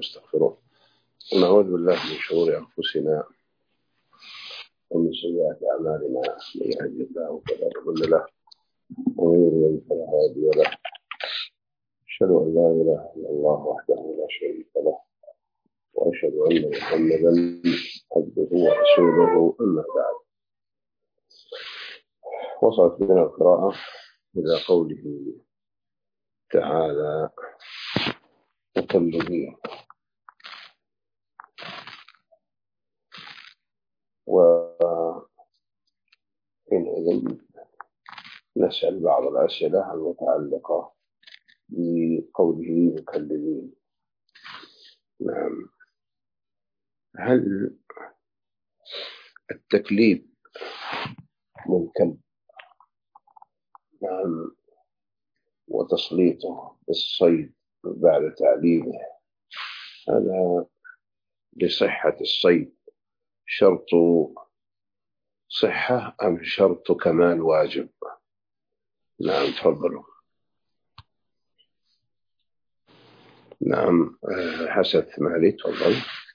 ونستغفره ونعوذ بالله من شرور أنفسنا ومن سيئات أعمالنا. من يهده الله فلا مضل له ومن يضلل فلا هادي له. أشهد أن لا إله إلا الله وحده لا شريك له وأشهد أن محمدا عبده ورسوله. أما بعد، وصلت بنا القراءة إلى قوله تعالى: مكلبين. وحينئذ نسأل بعض الأسئلة المتعلقة بقوله مكلبين. نعم، هل التكليب للكلب نعم وتسليطه بالصيد بعد تعليمه، هذا لصحة الصيد شرط صحة أم شرط كمال واجب؟ نعم، تفضلوا. نعم، حسن ثمالي، تفضل.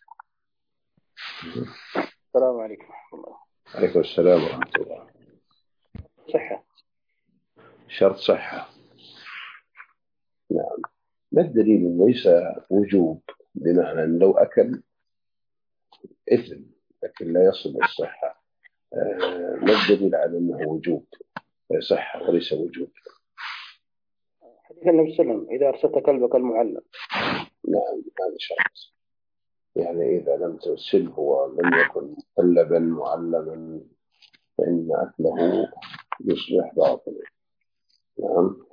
السلام عليكم ورحمة الله. عليكم السلام ورحمة الله. صحة، شرط صحة. نعم، ما الدليل؟ ليس وجوب، بمعنى أن لو أكل إثم لكن لا يصل الصحة. ما الدليل على أنه وجوب صحة وليس وجوب؟ حديث النبي صلى الله عليه وسلم: إذا أرسلت كلبك المعلم. نعم، هذا شرط. يعني إذا لم ترسله ولم يكن مكلبا معلما فإن أكله يصبح باطلا. نعم.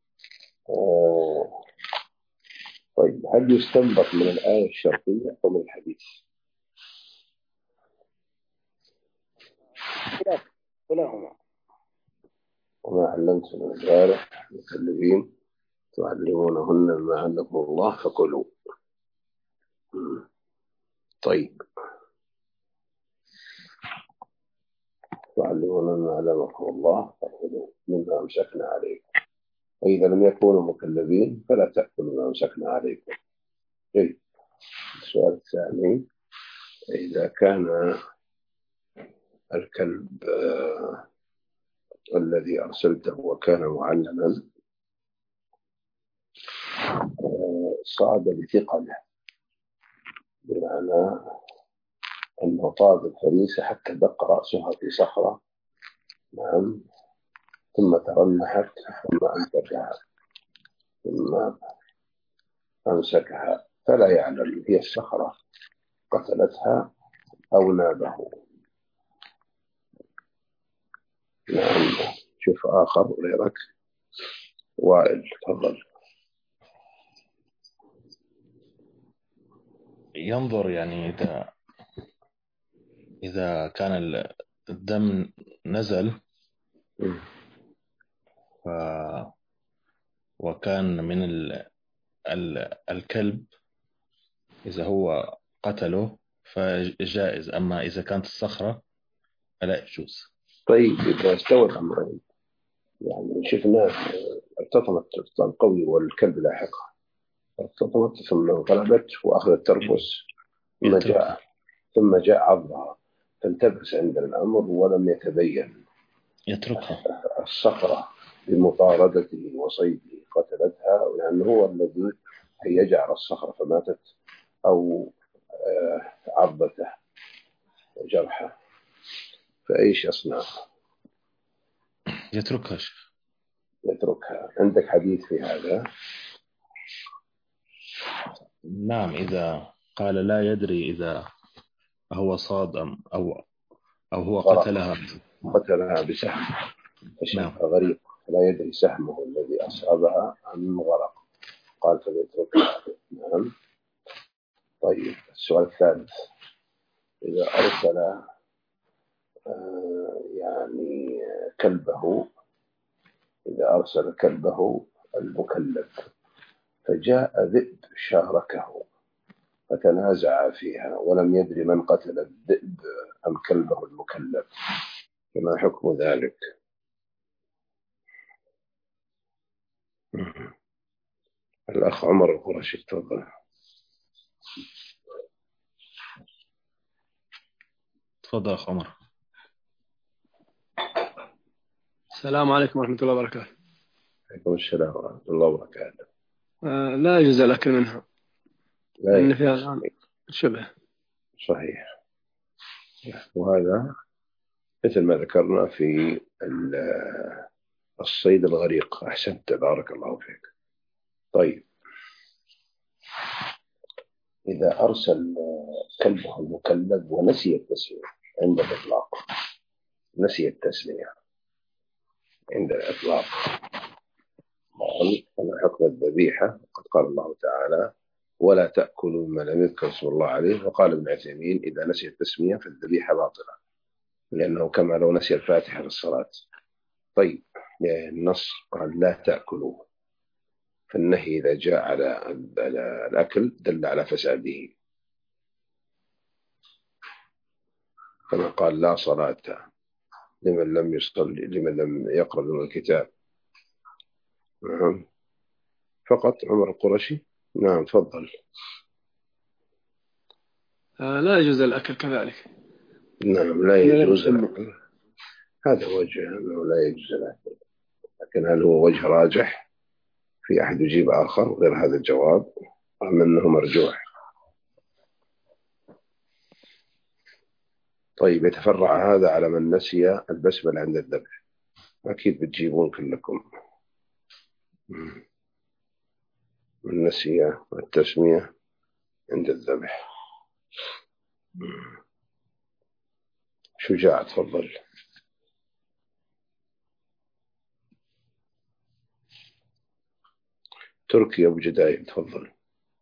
طيب، هل يستنبط من الآية الشرطية أو من الحديث؟ كلاهما. وما علمتم من الجوارح مكلبين تعلمونهن مما علمكم الله فكلوا. طيب، تعلمون مما علمكم الله فكلوا مما أمسكنا عليكم، وإذا لم يكونوا مكلبين فلا تأكلوا مما أمسكنا عليكم. طيب، السؤال الثاني: إذا كان الكلب الذي أرسلته وكان معلما صعد بثقله، بمعنى أنه طاب الفريسة حتى دق رأسها في صخرة، نعم، ثم ترنحت ثم أمسكها فلا يعلم هي الصخرة قتلتها أو نابه. نعم، شوف آخر غيرك. وائل، تفضل. ينظر يعني إذا كان الدم نزل وكان من الكلب، إذا هو قتله فجائز، أما إذا كانت الصخرة فلا يجوز. طيب، إذا استوى الأمرين، يعني شفنا ارتطمت القوي والكلب لاحقها، ارتطمت ثم انقلبت وأخذت ترفس ثم جاء عضها، فالتبس عندنا الأمر ولم يتبين، يتركها. الصخرة بمطاردته وصيده قتلتها، لأنه هو الذي هيج على الصخرة فماتت، أو عضته وجرحه، فإيش يصنع؟ يتركها. عندك حديث في هذا؟ نعم، إذا قال لا يدري إذا هو صاد أو هو قتلها بسهم، نعم. غريق، لا يدري سهمه الذي أصابها أم غرق، قال فليتركها. نعم. طيب، السؤال الثالث: إذا أرسل يعني كلبه، إذا أرسل كلبه المكلب فجاء ذئب شاركه فتنازع فيها ولم يدري من قتل الذئب أم كلبه المكلب، فما حكم ذلك؟ الأخ عمر القرشي، تفضل. تفضل أخ عمر. السلام عليكم ورحمة الله وبركاته. عليكم السلام ورحمة الله وبركاته. لا يجوز الأكل منها لا لأن يجوز. فيها الآن شبه. صحيح. وهذا مثل ما ذكرنا في الصيد الغريق. أحسنت، بارك الله فيك. طيب، إذا أرسل كلبه المكلب ونسي التسمية عند الإطلاق، نسي التسمية عند الإطلاق، فما حكم الذبيحة؟ قد قال الله تعالى: ولا تأكلوا مما لم يذكر اسم الله عليه. وقال ابن عثيمين: إذا نسي التسمية فالذبيحة باطلة، لأنه كما لو نسي الفاتحة في الصلاة. طيب، النص قال لا تأكلوا، فالنهي إذا جاء على الأكل دل على فساده، كما قال: لا صلاة لمن لم يصلي، لمن لم يقرأ من الكتاب. نعم، فقط عمر القرشي. نعم، تفضل. لا يجوز الأكل كذلك. نعم، لا يجوز الأكل. هذا وجه أنه لا يجوز الأكل، لكن هل هو وجه راجح؟ في أحد يجيب آخر غير هذا الجواب، رغم أنه مرجوح. طيب، يتفرع هذا على من نسي البسملة عند الذبح. أكيد بتجيبون كلكم من نسي التسمية عند الذبح. شجاع، تفضل. تركي أبو جدايد، تفضل.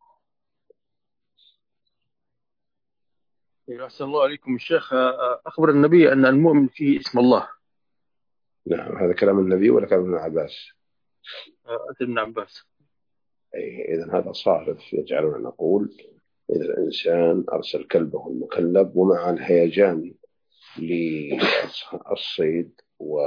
أحسن الله عليكم الشيخ. أخبر النبي أن المؤمن فيه اسم الله. نعم، هذا كلام النبي ولا كلام ابن عباس؟ أتى ابن عباس. أي، إذن هذا صارف يجعلنا نقول: إذا الإنسان أرسل كلبه المكلب ومع الهيجان للصيد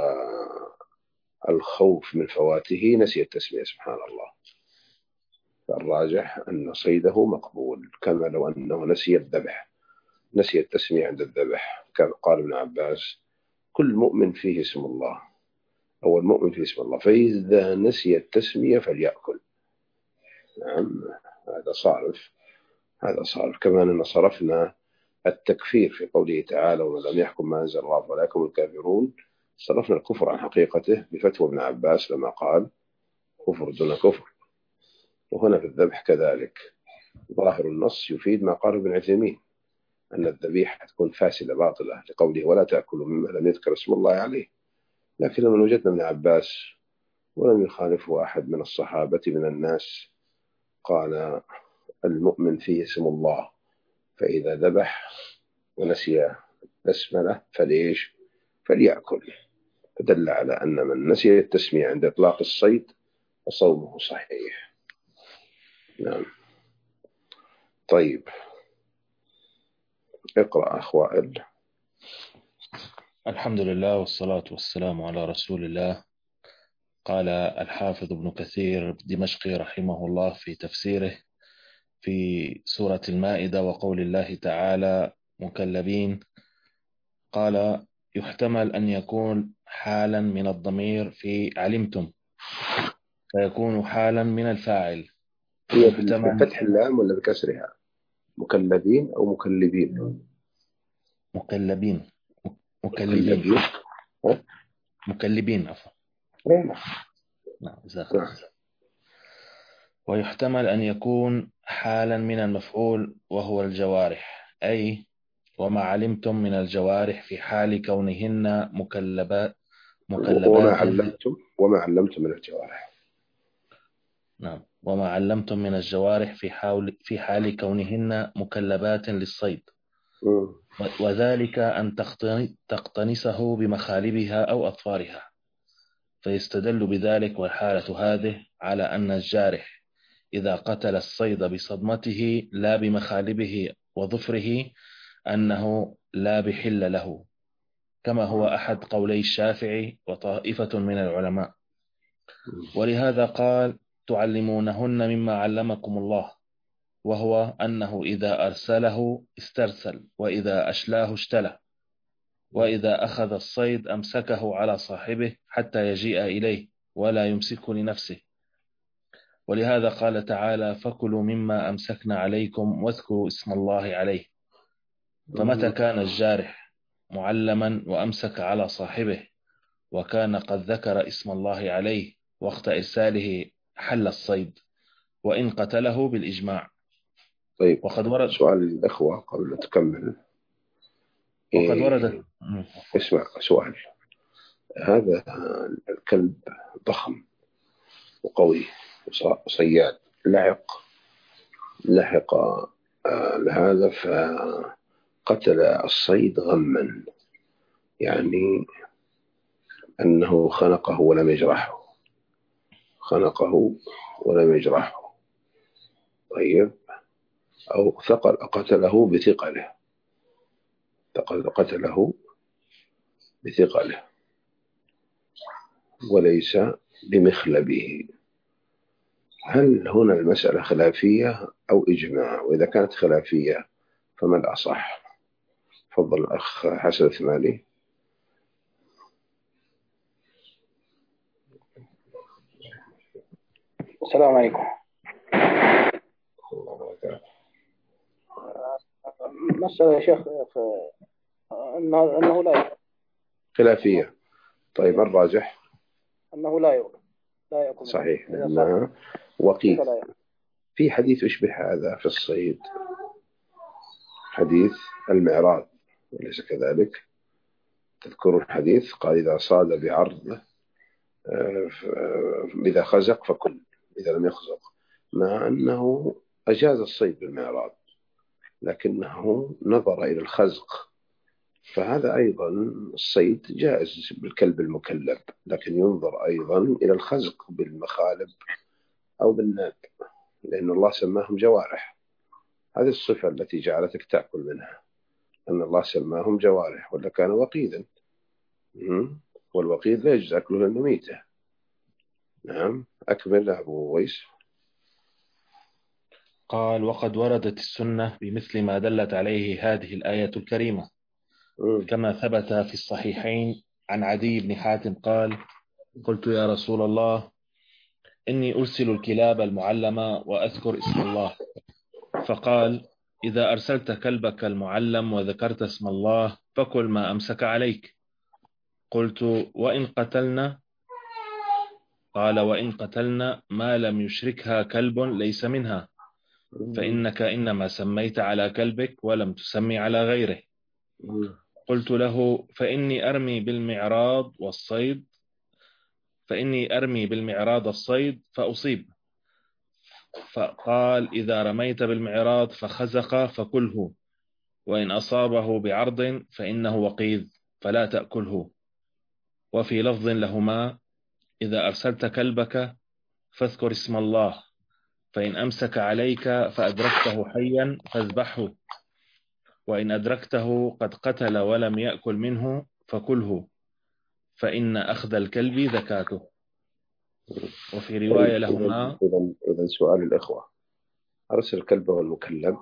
والخوف من فواته نسي التسمية، سبحان الله، فالراجح أن صيده مقبول، كما لو أنه نسي الذبح، نسي التسمية عند الذبح. كما قال ابن عباس: كل مؤمن فيه اسم الله، أو المؤمن فيه اسم الله، فإذا نسي التسمية فليأكل. نعم، هذا صارف. هذا صارف. كما أننا صرفنا التكفير في قوله تعالى: ومن لم يحكم ما أنزل الله فأولئك هم الكافرون. صرفنا الكفر عن حقيقته بفتوى ابن عباس لما قال: كفر دون كفر. وهنا في الذبح كذلك، ظاهر النص يفيد ما قال ابن عثيمين، أن الذبيحة تكون فاسدة باطلة، لقوله: ولا تأكلوا مما لم يذكر اسم الله عليه. لكن من وجدنا ابن عباس ولم يخالفه أحد من الصحابة من الناس، قال: المؤمن فيه اسم الله، فإذا ذبح ونسي بسملة فليش؟ فليأكل. فدل على أن من نسي التسمية عند إطلاق الصيد فصومه صحيح. نعم. طيب، اقرأ أخ وائل. الحمد لله والصلاة والسلام على رسول الله. قال الحافظ ابن كثير الدمشقي رحمه الله في تفسيره في سورة المائدة وقول الله تعالى مكلبين، قال: يحتمل أن يكون حالا من الضمير في علمتم، فيكون حالا من الفاعل. هي بفتح اللام ولا بكسرها؟ مكلبين أو مكلبين؟ مكلبين. مكلبين. مكلبين عفوا. نعم. ويحتمل أن يكون حالا من المفعول وهو الجوارح، أي وما علمتم من الجوارح في حال كونهن مكلبات وما علمتم من الجوارح. نعم، وما علمتم من الجوارح في حال كونهن مكلبات للصيد، وذلك أن تقتنسه بمخالبها أو أظفارها، فيستدل بذلك والحالة هذه على أن الجارح إذا قتل الصيد بصدمته لا بمخالبه وظفره أنه لا بحل له، كما هو أحد قولي الشافعي وطائفة من العلماء. ولهذا قال: تعلمونهن مما علمكم الله، وهو أنه إذا أرسله استرسل، وإذا أشلاه اشتلى. وإذا أخذ الصيد أمسكه على صاحبه حتى يجيء إليه ولا يمسكه لنفسه. ولهذا قال تعالى: فكلوا مما أمسكنا عليكم واذكروا اسم الله عليه. فمتى كان الجارح معلما وأمسك على صاحبه وكان قد ذكر اسم الله عليه وقت إرساله حل الصيد وإن قتله بالإجماع. طيب، وقد ورد سؤال الأخوة قبل تكمل. وقد ورد اسمع سؤال. هذا الكلب ضخم وقوي وصياد، لحق هذا فقتل الصيد غما، يعني أنه خنقه ولم يجرحه. طيب، أو قتله بثقله وليس بمخلبه. هل هنا المسألة خلافية أو إجماع؟ وإذا كانت خلافية فما الأصح؟ تفضل الأخ حسن الثمالي. السلام عليكم. مسألة يا شيخ أنه لا يؤكل. خلافية. طيب، الراجح أنه لا يؤكل. صحيح، لأنها وقيت. في حديث يشبه هذا في الصيد، حديث المعراض، وليس كذلك؟ تذكرون الحديث؟ قال: إذا صاد بعرض إذا خزق فكل، إذا لم يخزق، مع أنه أجاز الصيد بالمعراض لكنه نظر إلى الخزق. فهذا أيضا الصيد جائز بالكلب المكلب، لكن ينظر أيضا إلى الخزق بالمخالب أو بالناب، لأن الله سماهم جوارح. هذه الصفة التي جعلتك تأكل منها، أن الله سماهم جوارح، ولا كان وقيدا. والوقيد لا يجوز أكله لأنه ميتة. نعم، أكمل أبو ويس. قال: وقد وردت السنة بمثل ما دلت عليه هذه الآية الكريمة، كما ثبت في الصحيحين عن عدي بن حاتم قال: قلت يا رسول الله، إني أرسل الكلاب المعلمة وأذكر اسم الله، فقال: إذا أرسلت كلبك المعلم وذكرت اسم الله فكل ما أمسك عليك. قلت: وإن قتلنا؟ قال: وإن قتلنا ما لم يشركها كلب ليس منها، فإنك إنما سميت على كلبك ولم تسمي على غيره. قلت له: فإني أرمي بالمعراض الصيد فأصيب. فقال: إذا رميت بالمعراض فخزق فكله، وإن أصابه بعرض فإنه وقيذ فلا تأكله. وفي لفظ لهما: إذا أرسلت كلبك فاذكر اسم الله، فإن أمسك عليك فأدركته حيا فاذبحه، وإن أدركته قد قتل ولم يأكل منه فكله، فإن أخذ الكلب زكاته. وفي رواية لهما: إذن سؤال الإخوة: أرسل كلبه المكلب.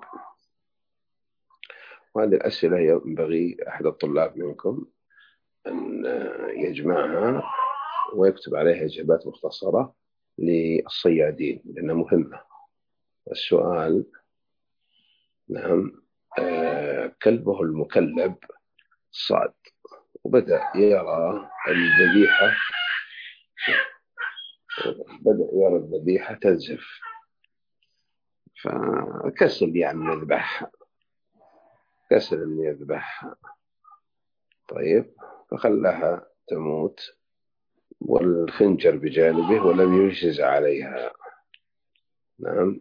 وهذه الأسئلة ينبغي أحد الطلاب منكم أن يجمعها ويكتب عليها إجابات مختصرة للصيادين، لأنها مهمة. السؤال: نعم، كلبه المكلب صاد وبدأ يرى الذبيحة تنزف، فكسل يعني يذبحها. طيب، فخلاها تموت والخنجر بجانبه ولم يجهز عليها. نعم،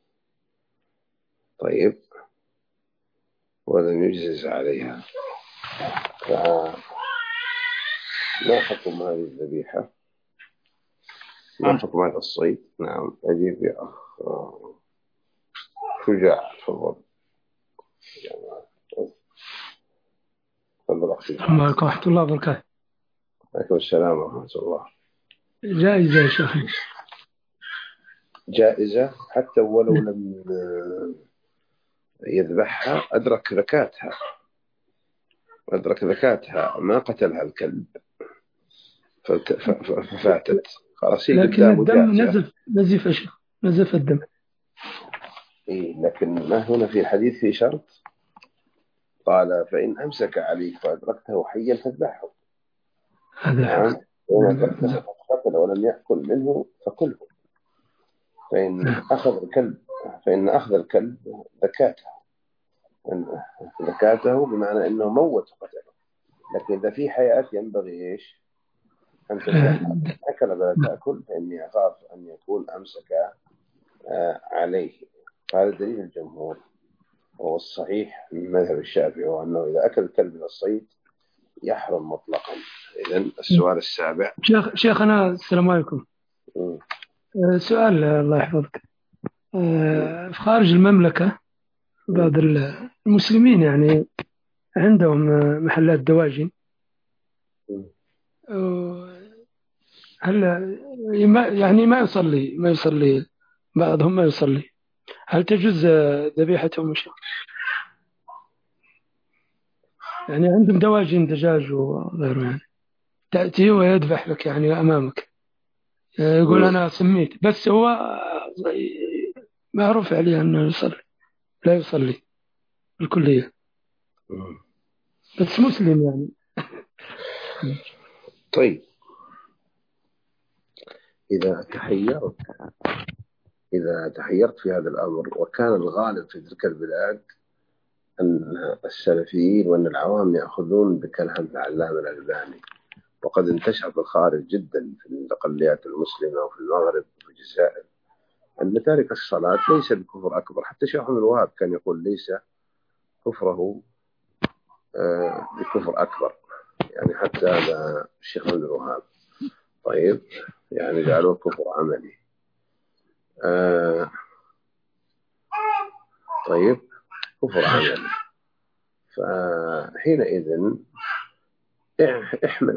طيب، ولم يجهز عليها، ما حكم هذه الذبيحة؟ ما حكم هذا الصيد؟ نعم، أجيب يا أخ شجاع، تفضل. السلام عليكم ورحمة الله وبركاته. عليكم السلام ورحمة الله. جائزة يا شيخ. جائزة حتى ولو لم يذبحها، أدرك زكاتها وأدرك ذكاتها ما قتلها الكلب ففاتت، خلاص هي لكن قدامه الدم جاء. نزف يا شيخ، نزف الدم. إيه، لكن ما هنا في الحديث في شرط، قال فإن أمسك عليك فأدركته حيا فاذبحه. هذا نعم، حق. وإن أدركته فقتل ولم يأكل منه فكله. فإن أخذ الكلب ذكاته، ذكاته بمعنى أنه موت وقتله. لكن إذا في حياة ينبغي إيش؟ أن تذبحها. أكل ولا تأكل فإني أخاف أن يكون أمسك عليه. هذا دليل الجمهور، وهو الصحيح من مذهب الشافعي، وأنه إذا أكل الكلب من الصيد يحرم مطلقا. إذن السؤال السابع. شيخنا السلام عليكم. سؤال الله يحفظك. في خارج المملكة بعض المسلمين يعني عندهم محلات دواجن، هل يعني ما يصلي بعضهم ما يصلي، هل تجوز ذبيحتهم؟ يعني عندهم دواجن دجاج وغيره، يعني تأتي ويذبح لك يعني أمامك، يقول أنا سميت، بس هو معروف عليه أنه لا يصلي الكلية، بس مسلم يعني. طيب، إذا تحيرت في هذا الأمر، وكان الغالب في تلك البلاد أن السلفيين وأن العوام يأخذون بكلام العلامة الألباني، وقد انتشر في الخارج جدا في الأقليات المسلمة وفي المغرب وفي الجزائر، أن تارك الصلاة ليس بكفر أكبر. حتى شيخ محمد الوهاب كان يقول ليس كفره بكفر أكبر، يعني حتى هذا الشيخ محمد الوهاب. طيب، يعني جعلوه كفر عملي. طيب، كفر عملي. فحينئذ احمل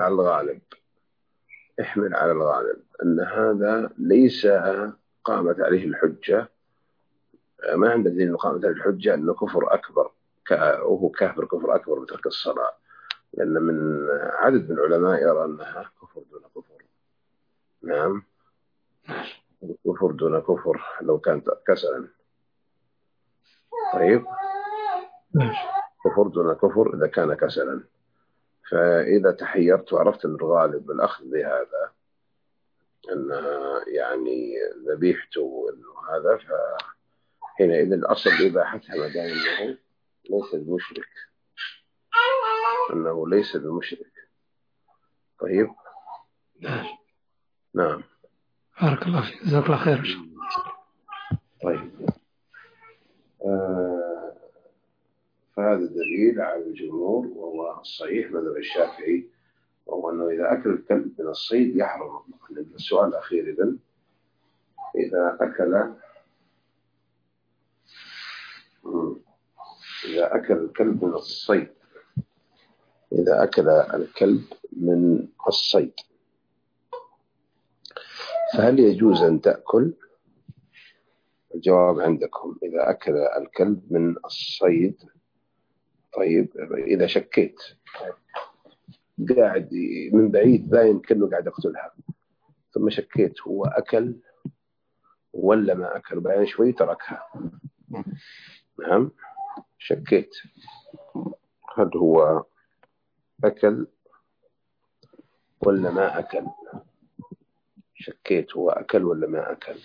على الغالب أن هذا ليس قامت عليه الحجة، ما عند دليل قامت عليه الحجة أنه كفر أكبر، وهو كافر كفر أكبر بترك الصلاة، لأن من عدد من العلماء يرى أنها كفر دون كفر. نعم، كفر دون كفر لو كانت كسلا. طيب، كفر دون كفر إذا كان كسلا. فإذا تحيرت وعرفت أن الغالب الأخذ بهذا أنها يعني ذبيحته وهذا، فحينئذ الأصل إباحتها ما دام أنه ليس المشرك، أنه ليس المشرك. طيب، نعم، بارك الله فيك، جزاك الله خير. طيب، فهذا دليل على الجمهور، وهو الصحيح مذهب الشافعي، وهو أنه إذا أكل الكلب من الصيد يحرم. السؤال الأخير إذا أكل الكلب من الصيد، إذا أكل الكلب من الصيد فهل يجوز أن تأكل؟ الجواب عندكم. إذا أكل الكلب من الصيد، طيب، إذا شكيت قاعد من بعيد باين كأنه قاعد يقتلها، ثم شكيت هو أكل ولا ما أكل، بعدين شوي تركها. نعم، شكيت هل هو أكل ولا ما أكل، شكيت هو أكل ولا ما أكل.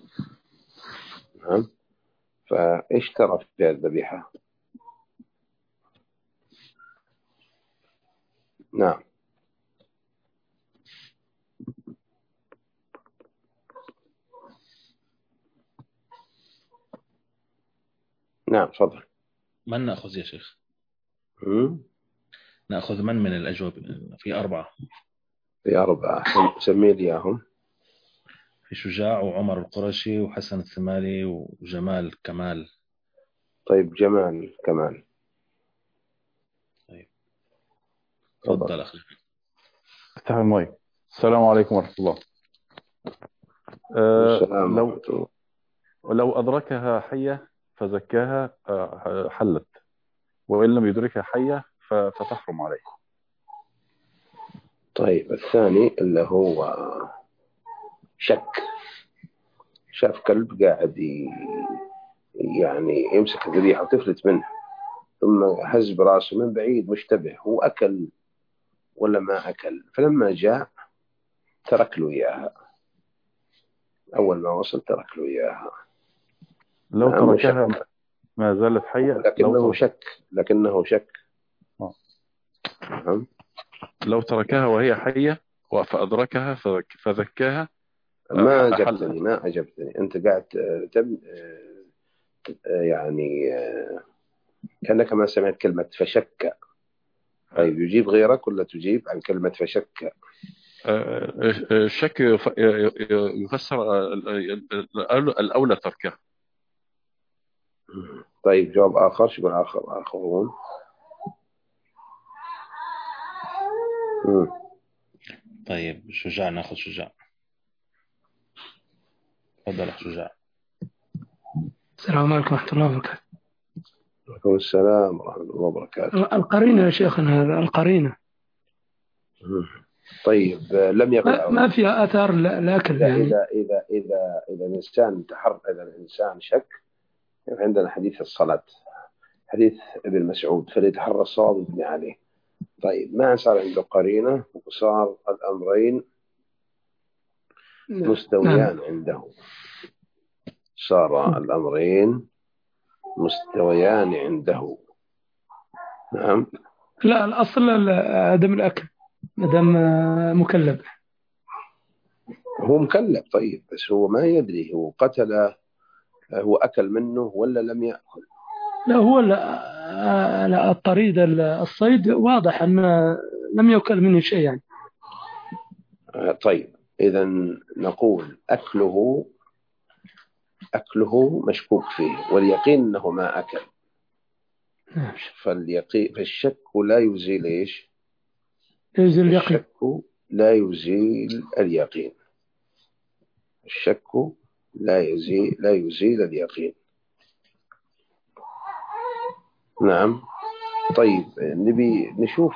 نعم، فإيش ترى في الذبيحة؟ نعم، نعم، تفضل. من نأخذ يا شيخ؟ نأخذ من الأجوبة؟ في 4. في 4، سمي لي إياهم. في شجاع وعمر القرشي وحسن الثمالي وجمال كمال. طيب، جمال كمال. طيب، تفضل أخي. افتح المايك. السلام عليكم ورحمة الله. لو أدركها حية فزكاها حلت، وإن لم يدركها حية فتحرم عليه. طيب الثاني اللي هو شك، شاف كلب قاعد يعني يمسك الذبيحة وتفلت منه، ثم هز براسه من بعيد مشتبه هو أكل ولا ما أكل، فلما جاء ترك له إياها، أول ما وصل ترك له إياها. لو نعم تركها وشك، ما زالت حية. لكنه شك. نعم. لو تركها وهي حية فأدركها فذكاها ما أحلت. عجبتني أنت قاعد يعني كأنك ما سمعت كلمة فشك. طيب يجيب غيرك ولا تجيب عن كلمة فشك؟ الشك يفسر الأولى تركها. طيب جواب آخر، شو آخرون؟ طيب شجاع، ناخذ شجاع. تفضل أخ شجاع. السلام عليكم ورحمة الله وبركاته. وعليكم السلام ورحمة الله وبركاته. القرينة يا شيخنا، هذا القرينة. طيب لم يقل ما فيها آثار الأكل يعني. إذا الإنسان شك، عندنا حديث الصلاة، حديث ابن مسعود، فليتحرى الصواب ويبني عليه. طيب ما صار عنده قرينة وصار الأمرين مستويان عنده، صار الأمرين مستويان عنده. نعم. لا، الأصل عدم الأكل ما دام مكلف. هو مكلف، طيب بس هو ما يدري هو قتل، هو أكل منه ولا لم يأكل. لا، هو لا الطريد الصيد واضح أن لم يؤكل منه شيء يعني. طيب إذا نقول أكله مشكوك فيه، واليقين أنه ما أكل. فالشك لا يزيل إيش؟ يزيل اليقين. الشك لا يزيل اليقين. الشك لا يزيل اليقين. نعم. طيب نبي نشوف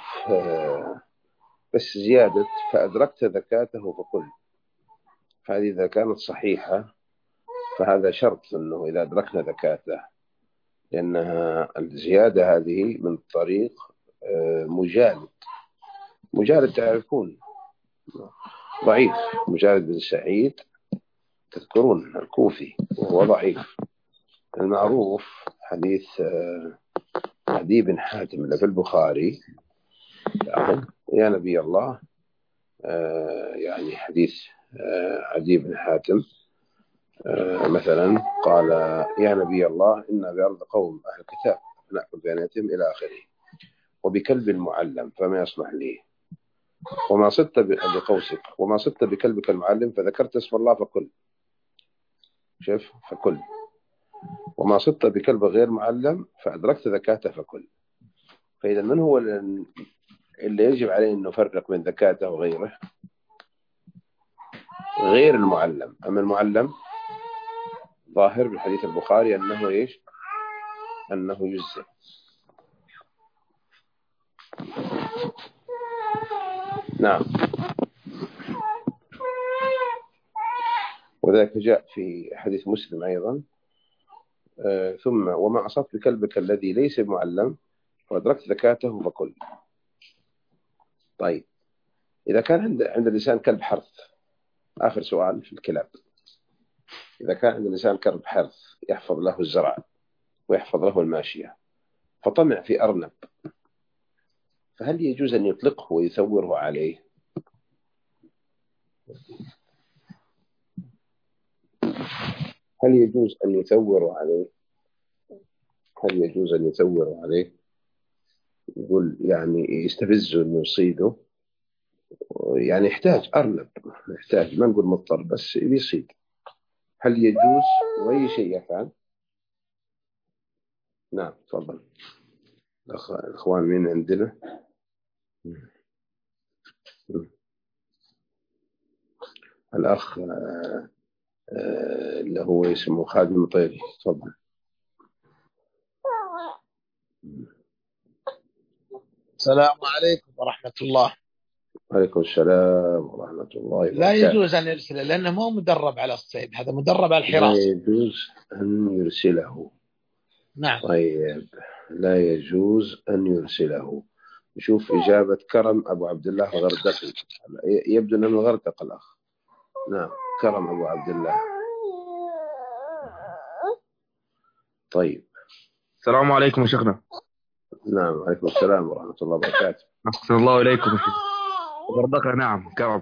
بس زيادة فأدركت ذكاته فكل، فهذه إذا كانت صحيحة فهذا شرط أنه إذا أدركنا ذكاته، لأنها الزيادة هذه من طريق مجالد تعرفون ضعيف، مجالد بن سعيد تذكرون الكوفي وهو ضعيف. المعروف حديث عدي بن حاتم اللي في البخاري، يا نبي الله، يعني حديث عدي بن حاتم مثلا قال يا نبي الله إنا بأرض قوم أهل الكتاب نأكل بياناتهم إلى آخره، وبكلب معلم فما يصلح لي، وما صدت بقوسك وما صدت بكلبك المعلم فذكرت اسم الله فكل. شوف فكل. وما صدت بكلب غير معلم فأدركت ذكاته فكل. فإذا من هو اللي يجب عليه أن نفرق بين ذكاته وغيره؟ غير المعلم. أما المعلم ظاهر بالحديث البخاري أنه إيش؟ أنه يجزئ. نعم. وذلك جاء في حديث مسلم أيضا ثم وما أصبت بكلبك الذي ليس معلم وأدركت ذكاته فكل. طيب إذا كان عند الإنسان كلب حرث، آخر سؤال في الكلاب، إذا كان عند الإنسان كلب حرث يحفظ له الزرع ويحفظ له الماشية، فطمع في أرنب، فهل يجوز أن يطلقه ويثوره عليه؟ هل يجوز أن يثور عليه؟ يقول يعني يستفزه أنه يصيده، يعني يحتاج أرنب، يحتاج، ما نقول مضطر بس يصيد، هل يجوز وأي شيء يفعل؟ نعم تفضل. الأخوان مين عندنا؟ الأخ اللي هو اسمه خالد المطيري، تفضل. السلام عليكم ورحمة الله. وعليكم السلام ورحمة الله وبركاته. لا يجوز أن يرسله لأنه مو مدرب على الصيد، هذا مدرب على لا الحراسة. يجوز أن يرسله. نعم. طيب، لا يجوز أن يرسله. نشوف إجابة كرم أبو عبد الله الغردقي. يبدو أنه من الغردقة الأخ. نعم، كرم أبو عبد الله. طيب، السلام عليكم يا شيخنا. نعم، وعليكم السلام ورحمة الله وبركاته. أحسن الله إليكم يا شيخ. غردقة، نعم، كعب.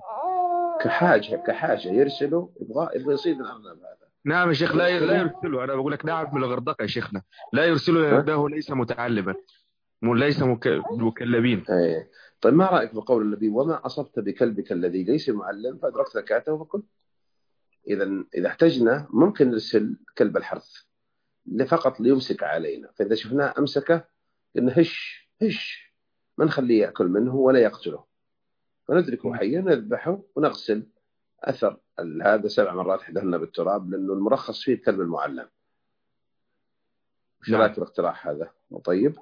كحاجة يرسله، يبغى يصيد الأرنب هذا. نعم يا شيخ، لا يرسله. أنا بقول لك نعم من الغردقة يا شيخنا، لا يرسله لأنه ليس متعلما، ليس مكلبين. أي. طيب، ما رأيك بقول النبي وما أصبت بكلبك الذي ليس معلم فأدركت زكاته فكل. إذا احتجنا ممكن نرسل كلب الحرث فقط ليمسك علينا، فإذا شفناه أمسكه قلنا هش ما نخليه يأكل منه ولا يقتله، فندركه حيا نذبحه ونغسل أثر هذا 7 مرات إحداهن بالتراب، لأنه المرخص فيه الكلب المعلم. وش رأيك بالاقتراح هذا؟ طيب،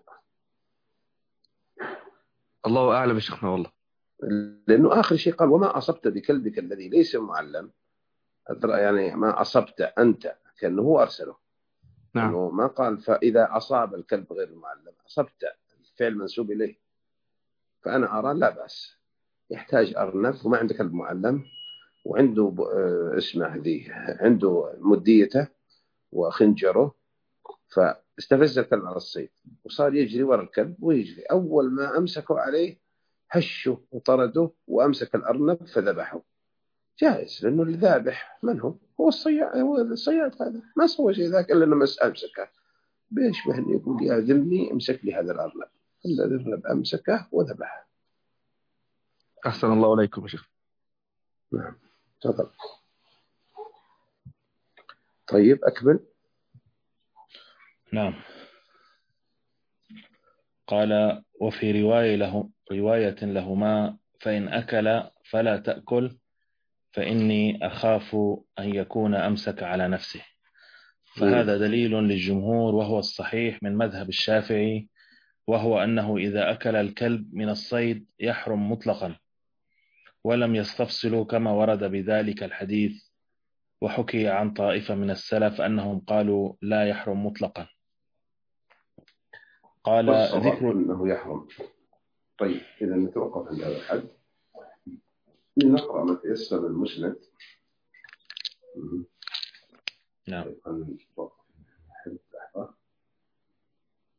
الله أعلم يا شيخنا والله. لأنه آخر شيء قال وما أصبت بكلبك الذي ليس معلم، يعني ما أصبت أنت كأنه هو أرسله. نعم. أنه ما قال فإذا أصاب الكلب غير المعلم، أصبت الفعل منسوب إليه. فأنا أرى لا بأس. يحتاج أرنب وما عنده كلب معلم وعنده اسمه ذي، عنده مديته وخنجره، فاستفز الكلب على الصيد وصار يجري وراء الكلب ويجري. أول ما أمسكوا عليه هشه وطرده وأمسك الأرنب فذبحه. جائز، لأنه الذابح من هو الصياد. هذا ما سوى شيء ذاك إلا لما أمسكه. بيشبه اللي يقول يا ذمي امسك لي هذا الأرنب، الأرنب أمسكه وذبحه. أحسن الله إليكم يا شيخ. نعم، تفضل. طيب، أكمل. نعم. قال وفي رواية لهما فإن أكل فلا تأكل فإني أخاف أن يكون أمسك على نفسه. فهذا دليل للجمهور وهو الصحيح من مذهب الشافعي، وهو أنه إذا أكل الكلب من الصيد يحرم مطلقا، ولم يستفصلوا كما ورد بذلك الحديث. وحكي عن طائفة من السلف أنهم قالوا لا يحرم مطلقا. قال ذكر أنه يحرم. طيب، إذا نتوقف عند هذا الحد، نقرأ ما تيسر المسند. نعم.